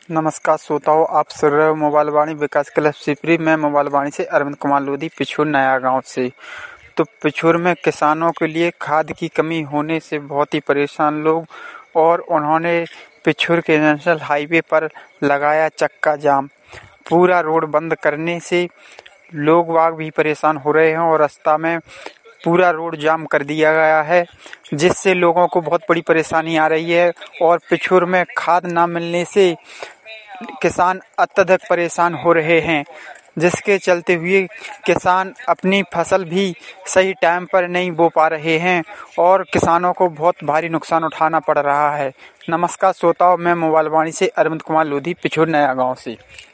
नमस्कार श्रोताओं, आप सुन रहे हो मोबाइल वाणी विकास क्लब सिपरी। मैं मोबाइल वाणी से अरविंद कुमार लोधी, पिछूर नया गांव से। तो पिछूर में किसानों के लिए खाद की कमी होने से बहुत ही परेशान लोग, और उन्होंने पिछूर के नेशनल हाईवे पर लगाया चक्का जाम। पूरा रोड बंद करने से लोग वाग भी परेशान हो रहे हैं और रास्ता में पूरा रोड जाम कर दिया गया है, जिससे लोगों को बहुत बड़ी परेशानी आ रही है। और पिछूर में खाद ना मिलने से किसान अत्यधिक परेशान हो रहे हैं, जिसके चलते हुए किसान अपनी फसल भी सही टाइम पर नहीं बो पा रहे हैं और किसानों को बहुत भारी नुकसान उठाना पड़ रहा है। नमस्कार श्रोताओं, मैं मोबाइल वाणी से अरविंद कुमार लोधी, पिछूर नया गांव से।